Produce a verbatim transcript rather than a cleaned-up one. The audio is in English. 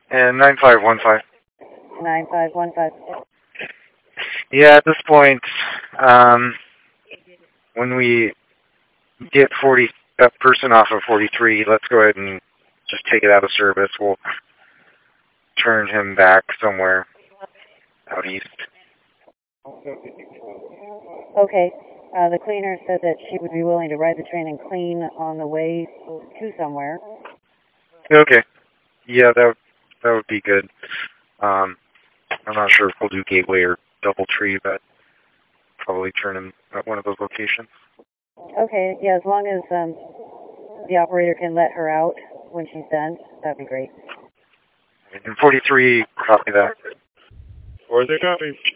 And nine five one five. nine five one five. Yeah, at this point, um, when we get forty that person off of forty-three, let's go ahead and just take it out of service. We'll turn him back somewhere out east. Okay. Uh, the cleaner said that she would be willing to ride the train and clean on the way to somewhere. Okay. Yeah, that that would be good. Um, I'm not sure if we'll do Gateway or Doubletree, but probably turn him at one of those locations. Okay. Yeah, as long as um, the operator can let her out when she's done, that'd be great. And forty-three, copy that. forty-three, copy.